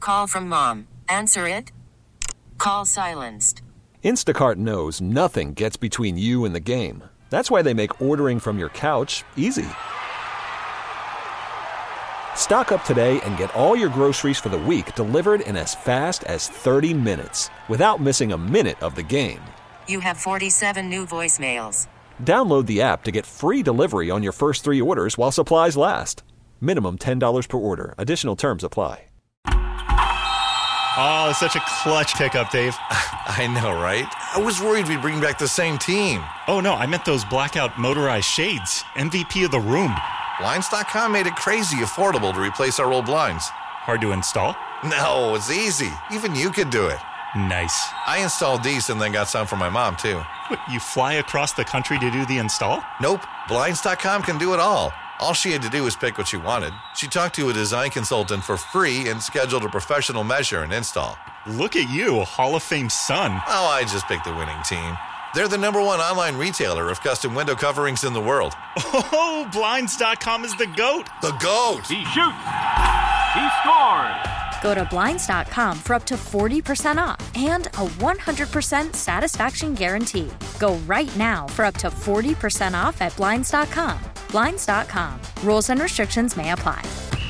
Call from mom. Answer it. Call silenced. Instacart knows nothing gets between you and the game. That's why they make ordering from your couch easy. Stock up today and get all your groceries for the week delivered in as fast as 30 minutes without missing a minute of the game. You have 47 new voicemails. Download the app to get free delivery on your first 3 orders while supplies last. Minimum $10 per order. Additional terms apply. Oh, such a clutch pickup, Dave. I know, right? I was worried we'd bring back the same team. Oh, no, I meant those blackout motorized shades. MVP of the room. Blinds.com made it crazy affordable to replace our old blinds. Hard to install? No, it's easy. Even you could do it. Nice. I installed these and then got some for my mom, too. What, you fly across the country to do the install? Nope. Blinds.com can do it all. All she had to do was pick what she wanted. She talked to a design consultant for free and scheduled a professional measure and install. Look at you, Hall of Fame son. Oh, I just picked the winning team. They're the #1 online retailer of custom window coverings in the world. Oh, Blinds.com is the GOAT. The GOAT. He shoots. He scores. Go to Blinds.com for up to 40% off and a 100% satisfaction guarantee. Go right now for up to 40% off at Blinds.com. Blinds.com. Rules and restrictions may apply.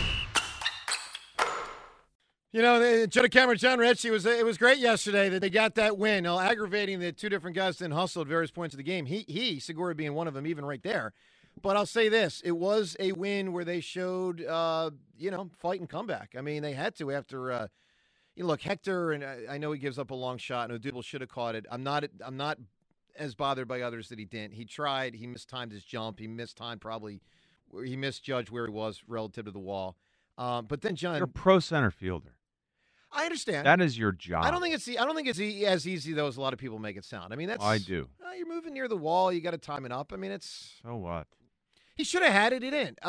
You know, Joe DeCamara, John Ritchie, it was great yesterday that they got that win. Now, aggravating that 2 different guys didn't hustle at various points of the game. Segura being one of them, even right there. But I'll say this, it was a win where they showed, fight and comeback. I mean, they had to after, look, Hector, and I know he gives up a long shot, and Odubel should have caught it. I'm not as bothered by others that he didn't. He tried. He mistimed his jump. He misjudged where he was relative to the wall. But then, John, you're a pro center fielder. I understand. That is your job. I don't think it's as easy though as a lot of people make it sound. I mean, that's. I do. You're moving near the wall. You got to time it up. I mean, it's. So what? He should have had it. He didn't.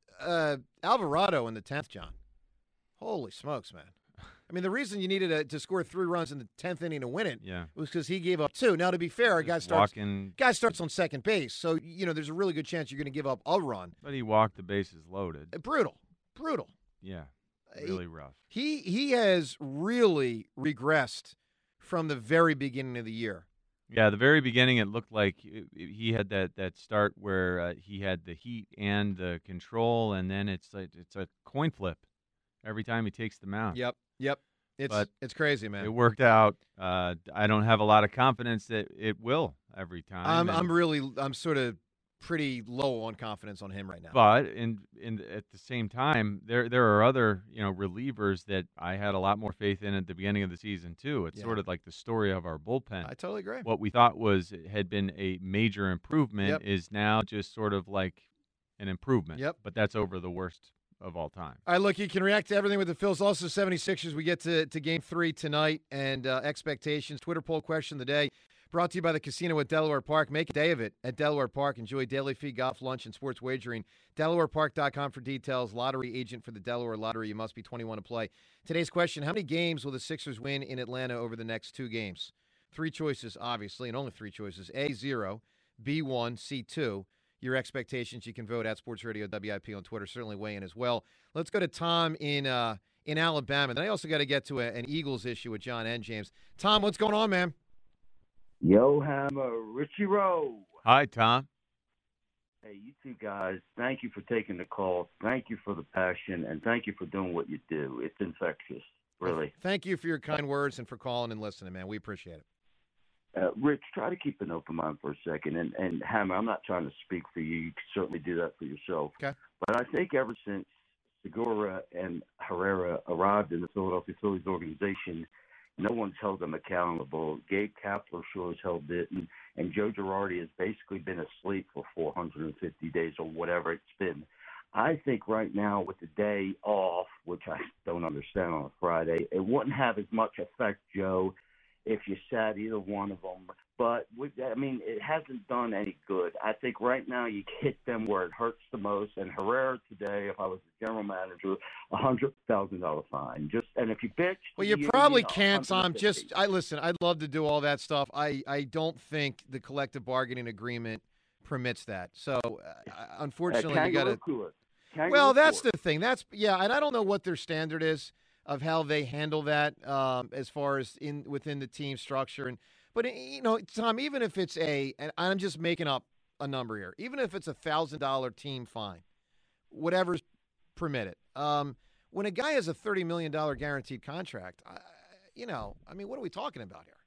Alvarado in the 10th, John. Holy smokes, man! I mean, the reason you needed to score 3 runs in the 10th inning to win it, was because he gave up 2. Now, to be fair, a guy starts on second base, so there's a really good chance you're going to give up a run. But he walked the bases loaded. Brutal. Yeah, really rough. He has really regressed from the very beginning of the year. Yeah, the very beginning, it looked like he had that start where he had the heat and the control, and then it's a coin flip every time he takes the mound. Yep. It's crazy, man. It worked out. I don't have a lot of confidence that it will every time. I'm sort of pretty low on confidence on him right now. But at the same time, there are other relievers that I had a lot more faith in at the beginning of the season too. It's sort of like the story of our bullpen. I totally agree. What we thought had been a major improvement is now just sort of like an improvement. Yep. But that's over the worst of all time. All right, look, you can react to everything with the Phils. Also, 76ers, we get to Game 3 tonight and expectations. Twitter poll question of the day. Brought to you by the Casino at Delaware Park. Make a day of it at Delaware Park. Enjoy daily fee golf, lunch, and sports wagering. DelawarePark.com for details. Lottery agent for the Delaware Lottery. You must be 21 to play. Today's question, how many games will the Sixers win in Atlanta over the next 2 games? 3 choices, obviously, and only 3 choices. A, 0, B, 1, C, 2. Your expectations, you can vote at Sports Radio WIP on Twitter. Certainly weigh in as well. Let's go to Tom in Alabama. Then I also got to get to an Eagles issue with John and James. Tom, what's going on, man? Yo, Hammer, Richie Rowe. Hi, Tom. Hey, you two guys, thank you for taking the call. Thank you for the passion, and thank you for doing what you do. It's infectious, really. Thank you for your kind words and for calling and listening, man. We appreciate it. Rich, try to keep an open mind for a second. And Hammer, I'm not trying to speak for you. You can certainly do that for yourself. Okay. But I think ever since Segura and Herrera arrived in the Philadelphia Phillies organization, no one's held them accountable. Gabe Kapler sure as hell didn't. And Joe Girardi has basically been asleep for 450 days or whatever it's been. I think right now with the day off, which I don't understand on a Friday, it wouldn't have as much effect, Joe, if you sat either one of them. But, it hasn't done any good. I think right now you hit them where it hurts the most. And Herrera today, if I was the general manager, $100,000 fine. And if you bitch, well, you probably can't, Tom. Listen, I'd love to do all that stuff. I don't think the collective bargaining agreement permits that. So, unfortunately, you got to. Well, that's the thing. And I don't know what their standard is. of how they handle that as far as within the team structure. But Tom, even if it's and I'm just making up a number here, even if it's $1,000 team fine, whatever's permitted. When a guy has a $30 million guaranteed contract, what are we talking about here?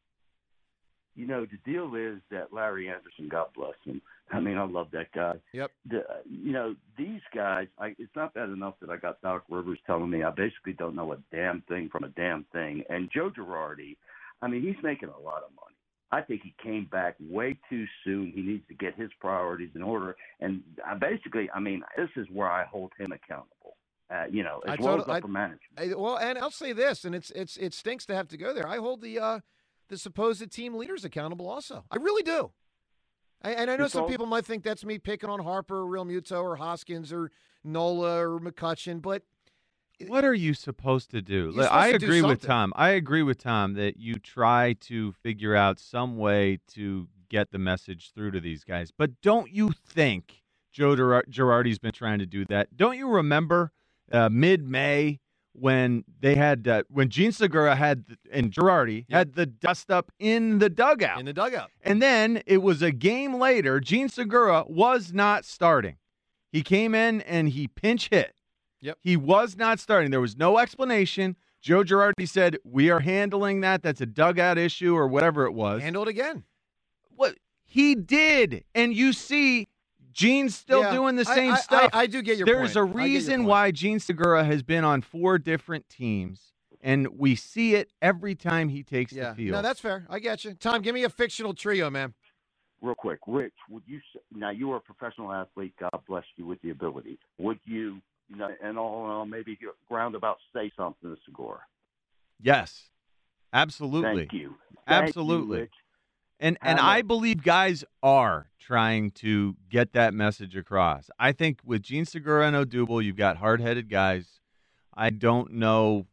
The deal is that Larry Anderson, God bless him. I mean, I love that guy. Yep. These guys, it's not bad enough that I got Doc Rivers telling me I basically don't know a damn thing from a damn thing. And Joe Girardi, I mean, he's making a lot of money. I think he came back way too soon. He needs to get his priorities in order. And this is where I hold him accountable. As well as upper management. Well, and I'll say this, and it stinks to have to go there. I hold the supposed team leaders accountable also. I really do. And I know some people might think that's me picking on Harper or Real Muto or Hoskins or Nola or McCutcheon, but what are you supposed to do? I agree with Tom. I agree with Tom that you try to figure out some way to get the message through to these guys. But don't you think Joe Girardi's been trying to do that? Don't you remember mid-May when they had when Gene Segura and Girardi had the dust up in the dugout? In the dugout. And then it was a game later. Gene Segura was not starting. He came in and he pinch hit. Yep. He was not starting. There was no explanation. Joe Girardi said, "We are handling that. That's a dugout issue," or whatever it was. Handle it again. What he did, and you see Gene's still doing the same stuff. I do get your point. There's a reason why Gene Segura has been on 4 different teams, and we see it every time he takes the field. No, that's fair. I get you. Tom, give me a fictional trio, man. Real quick, Rich, now you are a professional athlete. God bless you with the ability. Would you, and all maybe roundabout say something to Segura? Yes, absolutely. Thank you. Absolutely. Thank you, Rich. And I believe guys are trying to get that message across. I think with Gene Segura and Odubel, you've got hard-headed guys. I don't know.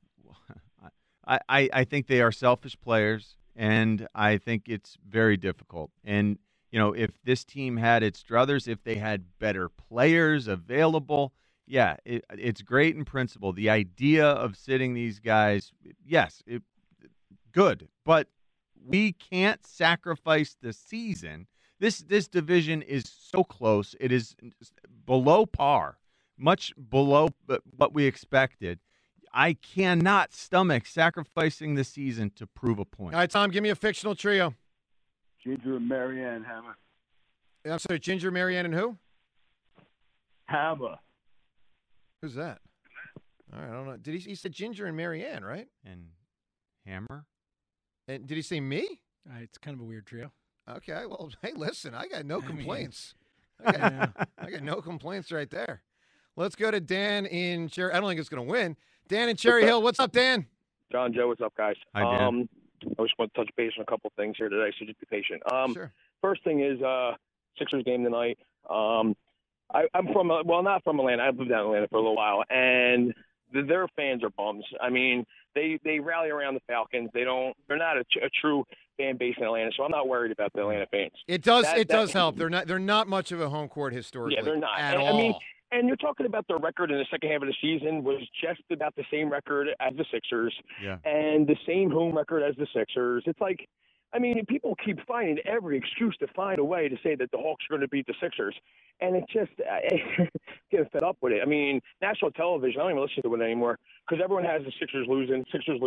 I think they are selfish players, and I think it's very difficult. And, if this team had its druthers, if they had better players available, it's great in principle. The idea of sitting these guys, yes, good. But we can't sacrifice the season. This division is so close. It is below par, much below what we expected. I cannot stomach sacrificing the season to prove a point. All right, Tom, give me a fictional trio. Ginger and Marianne Hammer. I'm sorry, Ginger, Marianne, and who? Hammer. Who's that? All right, I don't know. He said Ginger and Marianne, right? And Hammer? And did he say me? It's kind of a weird trio. Okay, well, hey, listen, I got no complaints. I got no complaints right there. Let's go to Dan in Cherry. I don't think it's going to win. Dan in Cherry Hill. What's up, Dan? John, Joe, what's up, guys? Hi, Dan. I just want to touch base on a couple things here today, so just be patient. Sure. First thing is Sixers game tonight. I'm from, not from Atlanta. I've lived out in Atlanta for a little while, and their fans are bums. I mean, they rally around the Falcons. They're not a true fan base in Atlanta, so I'm not worried about the Atlanta fans. It does help. They're not much of a home court historically. Yeah, they're not at all. I mean, and you're talking about their record in the second half of the season was just about the same record as the Sixers, and the same home record as the Sixers. It's like, I mean, people keep finding every excuse to find a way to say that the Hawks are going to beat the Sixers, and it's just getting fed up with it. I mean, national television, I don't even listen to it anymore because everyone has the Sixers losing.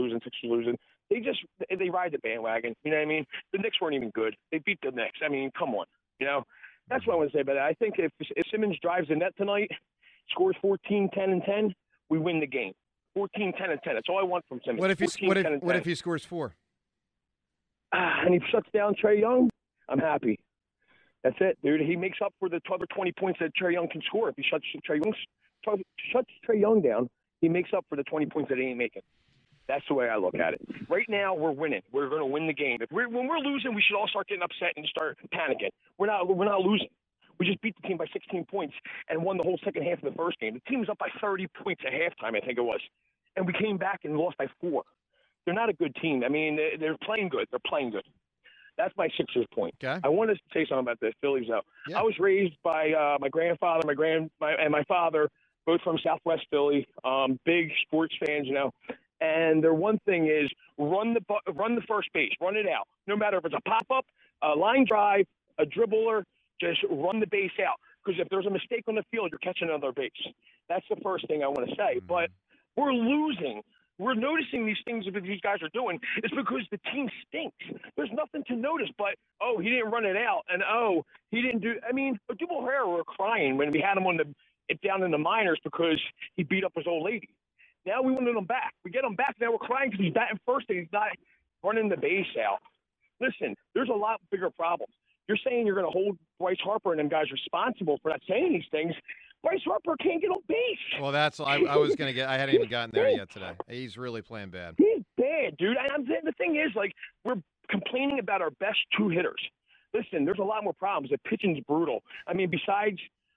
They ride the bandwagon. You know what I mean? The Knicks weren't even good. They beat the Knicks. I mean, come on. That's what I want to say about it. I think if Simmons drives the net tonight, scores 14, 10, and 10, we win the game. 14, 10, and 10. That's all I want from Simmons. What if he scores 4? And he shuts down Trae Young? I'm happy. That's it, dude. He makes up for the other 20 points that Trae Young can score. If he shuts Trae Young down, he makes up for the 20 points that he ain't making. That's the way I look at it. Right now, we're winning. We're going to win the game. When we're losing, we should all start getting upset and start panicking. We're not losing. We just beat the team by 16 points and won the whole second half of the first game. The team was up by 30 points at halftime, I think it was. And we came back and lost by 4. They're not a good team. I mean, they're playing good. They're playing good. That's my Sixers point. Okay. I want to say something about the Phillies, though. Yeah. I was raised by my grandfather, and my father, both from Southwest Philly, big sports fans, And their one thing is run the first base, run it out. No matter if it's a pop-up, a line drive, a dribbler, just run the base out. Because if there's a mistake on the field, you're catching another base. That's the first thing I want to say. But we're losing. We're noticing these things that these guys are doing. It's because the team stinks. There's nothing to notice but, oh, he didn't run it out, and, oh, he didn't do – I mean, Odubel Herrera were crying when we had him down in the minors because he beat up his old lady. Now we wanted him back. We get him back. Now we're crying because he's batting first and he's not running the base out. Listen, there's a lot bigger problems. You're saying you're going to hold Bryce Harper and them guys responsible for not saying these things. Bryce Harper can't get on base. Well, that's I was going to get. I hadn't even gotten there yet today. He's really playing bad. He's bad, dude. And the thing is, like, we're complaining about our best two hitters. Listen, there's a lot more problems. The pitching's brutal. I mean, besides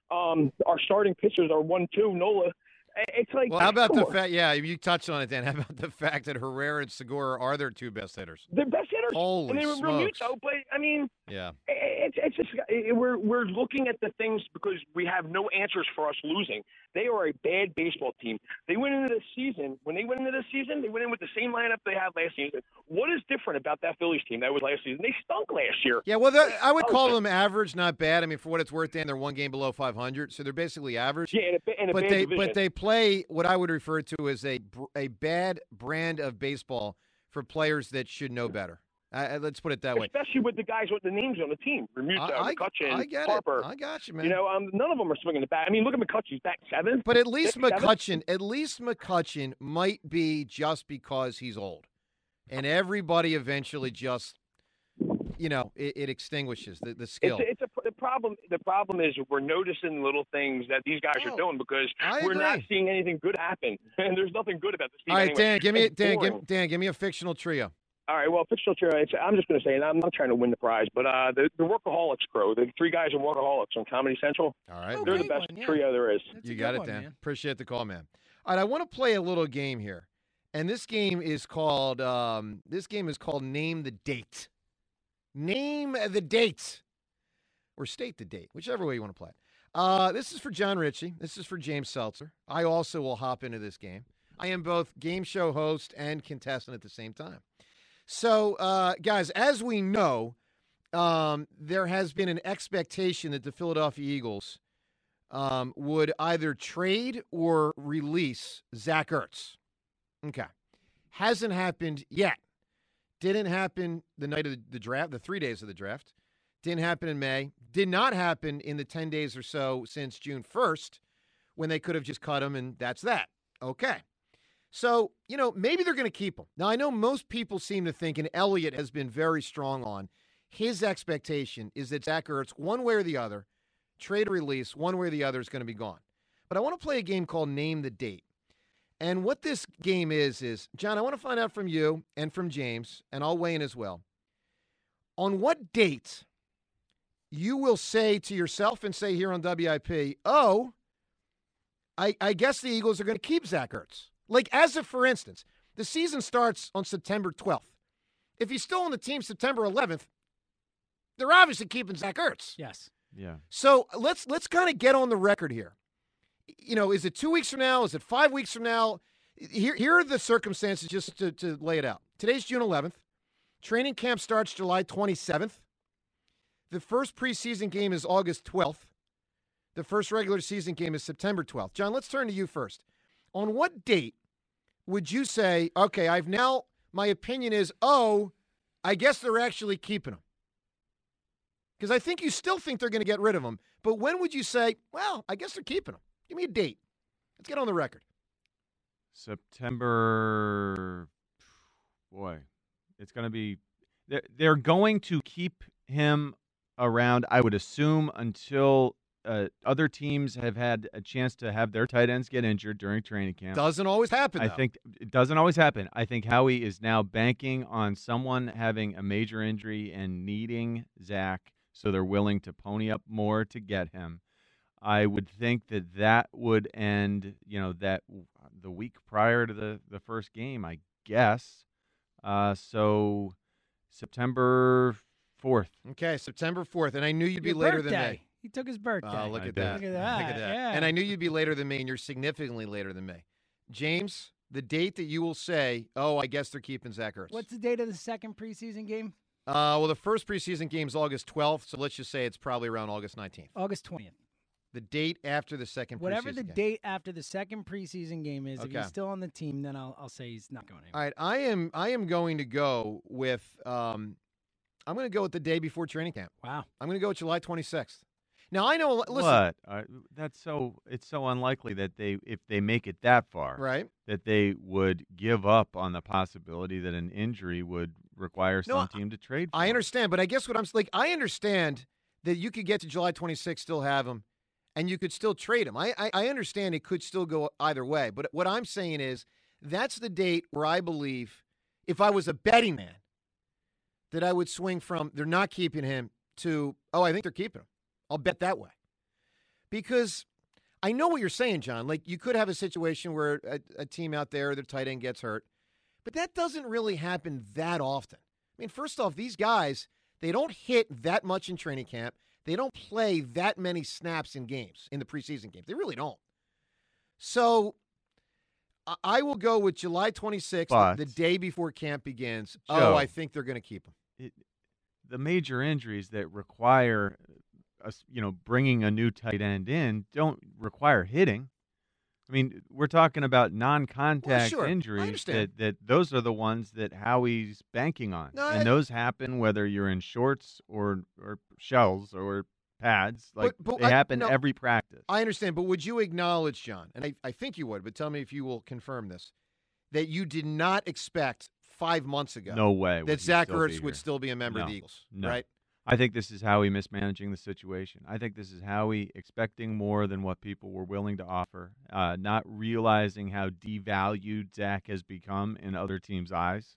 our starting pitchers are 1-2, Nola. It's like, well, how about the fact? Yeah, you touched on it, Dan. How about the fact that Herrera and Segura are their two best hitters? They're best hitters. Holy and they were smokes! Realmuto, but I mean, yeah, it's just we're looking at the things because we have no answers for us losing. They are a bad baseball team. They went into the season. When they went into the season, they went in with the same lineup they had last season. What is different about that Phillies team that was last season? They stunk last year. Yeah, well, I would call them average, not bad. I mean, for what it's worth, Dan, they're one game below 500, so they're basically average. Yeah, but they play what I would refer to as a bad brand of baseball for players that should know better. Let's put it that way. Especially with the guys with the names on the team, Realmuto, McCutchen, Harper. I got you, man. You know, none of them are swinging the bat. I mean, look at McCutchen. He's back 7th. But at least 6th, McCutchen might be just because he's old, and everybody eventually just, you know, it extinguishes the skill. The problem is we're noticing little things that these guys are doing because we're not seeing anything good happen, and there's nothing good about this team. All right, anyway. Dan, give me a fictional trio. All right, well, fictional trio. I'm just going to say, and I'm not trying to win the prize, but the Workaholics crew, the 3 guys in Workaholics on Comedy Central. All right, they're the best trio there is. You got it, Dan. Man. Appreciate the call, man. All right, I want to play a little game here, and this game is called Name the Date. Name the date, or state the date, whichever way you want to play it. This is for John Ritchie. This is for James Seltzer. I also will hop into this game. I am both game show host and contestant at the same time. So, guys, as we know, there has been an expectation that the Philadelphia Eagles would either trade or release Zach Ertz. Okay. Hasn't happened yet. Didn't happen the night of the draft, the 3 days of the draft. Didn't happen in May. Did not happen in the 10 days or so since June 1st when they could have just cut him, and that's that. Okay. So, you know, maybe they're going to keep him. Now, I know most people seem to think, and Elliott has been very strong on, his expectation is that Zach Ertz, one way or the other, trade or release, one way or the other is going to be gone. But I want to play a game called Name the Date. And what this game is, John, I want to find out from you and from James, and I'll weigh in as well, on what date you will say to yourself and say here on WIP, oh, I guess the Eagles are going to keep Zach Ertz. Like, as if, for instance, the season starts on September 12th. If he's still on the team September 11th, they're obviously keeping Zach Ertz. Yes. Yeah. So let's kind of get on the record here. You know, is it 2 weeks from now? Is it 5 weeks from now? Here are the circumstances just to lay it out. Today's June 11th. Training camp starts July 27th. The first preseason game is August 12th. The first regular season game is September 12th. John, let's turn to you first. On what date would you say, okay, my opinion is, oh, I guess they're actually keeping him? Because I think you still think they're going to get rid of him. But when would you say, well, I guess they're keeping him? Give me a date. Let's get on the record. September, boy, it's going to be, they're going to keep him around, I would assume, until other teams have had a chance to have their tight ends get injured during training camp. Doesn't always happen, though. I think it doesn't always happen. I think Howie is now banking on someone having a major injury and needing Zach, so they're willing to pony up more to get him. I would think that would end, that the week prior to the first game, I guess. So September 4th. Okay, September 4th. And I knew you'd be later than me. He took his birthday. Oh, look at that. Look at that. Yeah. And I knew you'd be later than me, and you're significantly later than me. James, the date that you will say, oh, I guess they're keeping Zach Ertz. What's the date of the second preseason game? Well, the first preseason game is August 12th, so let's just say it's probably around August 19th. August 20th. The date after the second Whatever preseason the game. date after the second preseason game is, if Okay. he's still on the team, then I'll say he's not going anywhere. All right, I am going to go with I'm going to go with the day before training camp. Wow. I'm going to go with July 26th. Now I know. Listen, What? It's so unlikely that if they make it that far, right? That they would give up on the possibility that an injury would require some team to trade for I him. understand, but I guess what I'm like, I understand that you could get to July 26th, still have him, and you could still trade him. I understand it could still go either way, but what I'm saying is that's the date where I believe, if I was a betting man, that I would swing from they're not keeping him to, oh, I think they're keeping him. I'll bet that way. Because I know what you're saying, John. Like, you could have a situation where a team out there, their tight end gets hurt, but that doesn't really happen that often. I mean, first off, these guys, they don't hit that much in training camp. They don't play that many snaps in games, in the preseason games. They really don't. So I will go with July 26th, the day before camp begins. Joe, I think they're going to keep him. The major injuries that require bringing a new tight end in don't require hitting. I mean, we're talking about non-contact injuries that those are the ones that Howie's banking on. And those happen whether you're in shorts or shells or pads. Like, they happen every practice. I understand, but would you acknowledge, John, and I think you would, but tell me if you will confirm this, that you did not expect 5 months ago no way that Zach Ertz would still be a member of the Eagles, right? I think this is Howie mismanaging the situation. I think this is Howie expecting more than what people were willing to offer, not realizing how devalued Zach has become in other teams' eyes,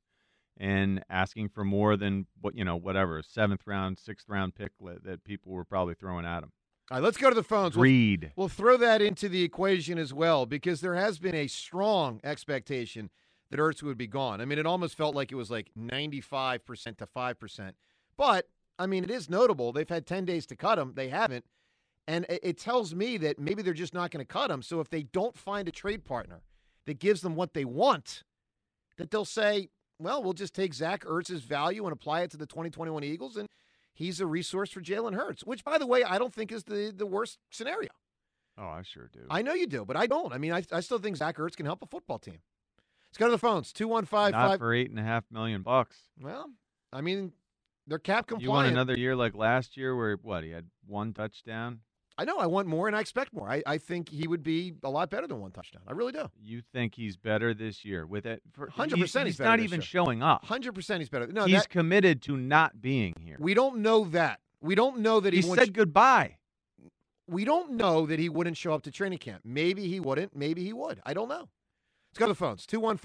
and asking for more than whatever 7th round, 6th round pick that people were probably throwing at him. All right, let's go to the phones. Greed. We'll throw that into the equation as well, because there has been a strong expectation that Ertz would be gone. I mean, it almost felt like it was like 95% to 5%. But I mean, it is notable. They've had 10 days to cut him. They haven't. And it tells me that maybe they're just not going to cut him. So if they don't find a trade partner that gives them what they want, that they'll say, well, we'll just take Zach Ertz's value and apply it to the 2021 Eagles, and he's a resource for Jalen Hurts, which, by the way, I don't think is the worst scenario. Oh, I sure do. I know you do, but I don't. I mean, I still think Zach Ertz can help a football team. Let's go to the phones. 215 Not for $8.5 million. Well, I mean, they're cap compliant. You want another year like last year where, he had one touchdown? I know. I want more, and I expect more. I think he would be a lot better than one touchdown. I really do. You think he's better this year? With it, 100% he's better not this even year. showing up. 100% he's better. No, he's committed to not being here. We don't know that. We don't know that he said goodbye. We don't know that he wouldn't show up to training camp. Maybe he wouldn't. Maybe he would. I don't know. Let's go to the phones.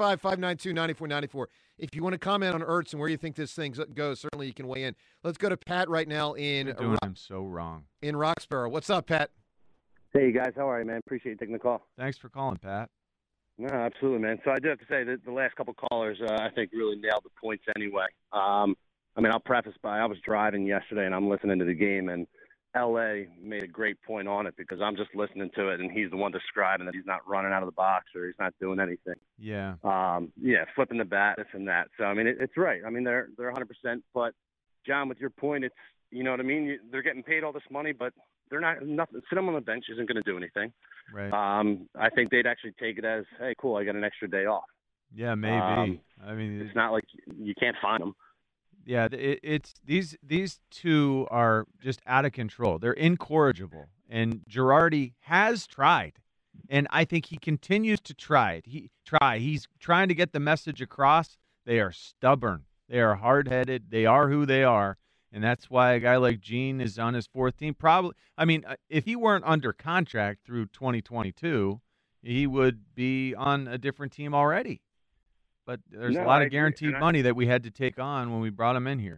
215-592-9494. If you want to comment on Ertz and where you think this thing goes, certainly you can weigh in. Let's go to Pat right now in You're doing him so wrong. In Roxborough. What's up, Pat? Hey, guys. How are you, man? Appreciate you taking the call. Thanks for calling, Pat. No, absolutely, man. So I do have to say that the last couple callers, I think, really nailed the points anyway. I mean, I'll preface by I was driving yesterday, and I'm listening to the game, and L.A. made a great point on it because I'm just listening to it, and he's the one describing that he's not running out of the box or he's not doing anything. Yeah. Flipping the bat, this and that. So, I mean, it's right. I mean, they're 100%. But, John, with your point, it's, you know what I mean? They're getting paid all this money, but they're nothing. Sit them on the bench isn't going to do anything. Right. I think they'd actually take it as, hey, cool, I got an extra day off. Yeah, maybe. I mean, it's not like you can't find them. Yeah, it's these two are just out of control. They're incorrigible, and Girardi has tried, and I think he continues to try it. He's trying to get the message across. They are stubborn. They are hard-headed. They are who they are, and that's why a guy like Gene is on his fourth team. Probably, I mean, if he weren't under contract through 2022, he would be on a different team already. But there's a lot of guaranteed money that we had to take on when we brought him in here.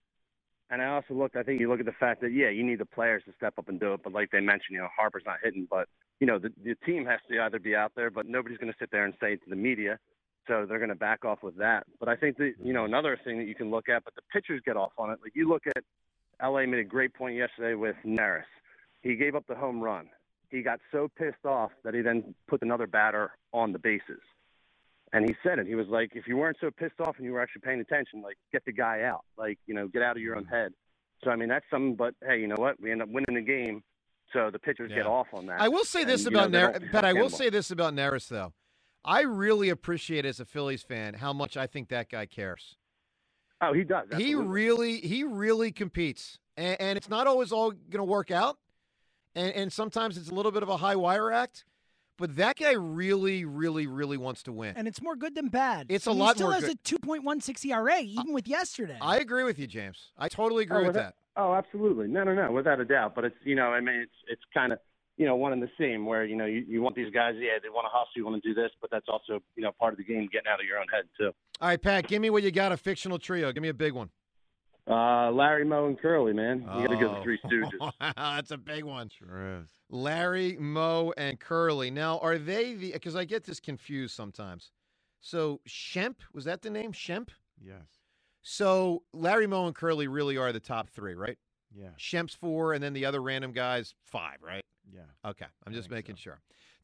And I think you look at the fact that, you need the players to step up and do it. But like they mentioned, Harper's not hitting. But, the team has to either be out there, but nobody's going to sit there and say it to the media. So they're going to back off with that. But I think that, another thing that you can look at, but the pitchers get off on it. Like you look at L.A. made a great point yesterday with Neris. He gave up the home run. He got so pissed off that he then put another batter on the bases. And he said it. He was like, if you weren't so pissed off and you were actually paying attention, like, get the guy out. Like, get out of your own head. So, I mean, that's something. But, hey, you know what? We end up winning the game, so the pitchers get off on that. I will say this about Neris, Pat. I will say this about Neris, though. I really appreciate, as a Phillies fan, how much I think that guy cares. Oh, he does. Absolutely. He really competes. And it's not always all going to work out. And sometimes it's a little bit of a high wire act. But that guy really, really, really wants to win. And it's more good than bad. It's a lot more good. He still has a 2.16 ERA, even with yesterday. I agree with you, James. I totally agree with that. Oh, absolutely. No, without a doubt. But it's, I mean, it's kind of, one and the same where, you want these guys, they want to hustle, you want to do this, but that's also, part of the game, getting out of your own head, too. All right, Pat, give me what you got, a fictional trio. Give me a big one. Larry, Moe, and Curly, man. You got to go the Three Stooges. That's a big one. Sure is. Larry, Moe, and Curly. Now, are they because I get this confused sometimes. So, Shemp, was that the name? Shemp? Yes. So, Larry, Moe, and Curly really are the top three, right? Yeah. Shemp's 4, and then the other random guys, 5, right? Yeah. Okay. I'm just making sure.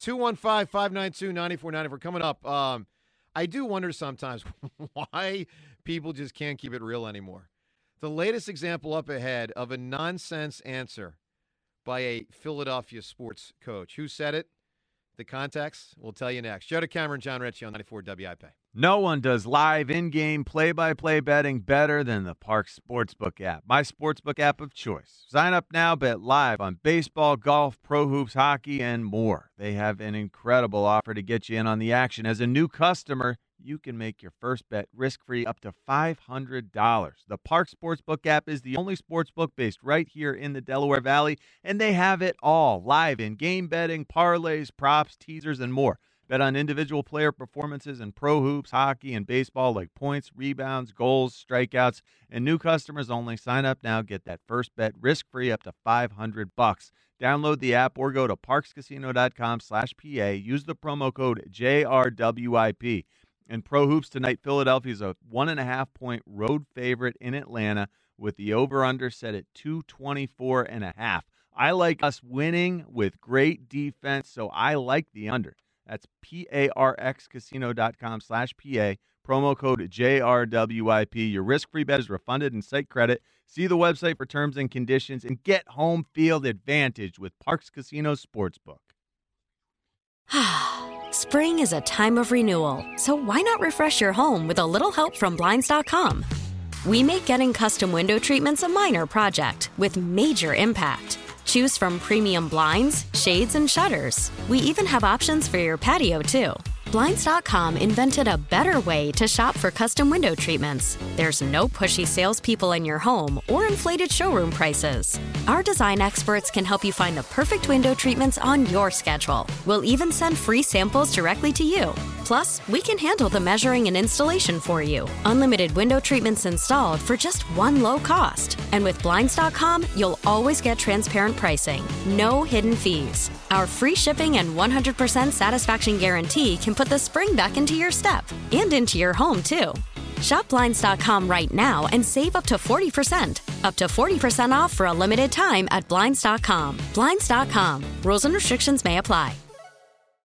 215-592-9494 coming up. I do wonder sometimes why people just can't keep it real anymore. The latest example up ahead of a nonsense answer by a Philadelphia sports coach. Who said it? The context? We'll tell you next. Joe DeCamera, John Ritchie on 94 WIP. No one does live in-game play-by-play betting better than the Parx Sportsbook app, my sportsbook app of choice. Sign up now, bet live on baseball, golf, pro hoops, hockey, and more. They have an incredible offer to get you in on the action. As a new customer, you can make your first bet risk-free up to $500. The Parx Sportsbook app is the only sportsbook based right here in the Delaware Valley, and they have it all. Live in-game betting, parlays, props, teasers, and more. Bet on individual player performances in pro hoops, hockey, and baseball like points, rebounds, goals, strikeouts, and new customers only. Sign up now. Get that first bet risk-free up to $500. Download the app or go to parxcasino.com/PA. Use the promo code JRWIP. In Pro Hoops tonight, Philadelphia is a 1.5-point road favorite in Atlanta with the over-under set at 224.5. I like us winning with great defense, so I like the under. That's parxcasino.com/PA. Promo code JRWIP. Your risk-free bet is refunded and site credit. See the website for terms and conditions and get home field advantage with Parx Casino Sportsbook. Spring is a time of renewal, so why not refresh your home with a little help from Blinds.com? We make getting custom window treatments a minor project with major impact. Choose from premium blinds, shades, and shutters. We even have options for your patio, too. Blinds.com invented a better way to shop for custom window treatments. There's no pushy salespeople in your home or inflated showroom prices. Our design experts can help you find the perfect window treatments on your schedule. We'll even send free samples directly to you. Plus, we can handle the measuring and installation for you. Unlimited window treatments installed for just one low cost. And with Blinds.com, you'll always get transparent pricing. No hidden fees. Our free shipping and 100% satisfaction guarantee can put the spring back into your step and into your home, too. Shop Blinds.com right now and save up to 40%. Up to 40% off for a limited time at Blinds.com. Blinds.com. Rules and restrictions may apply.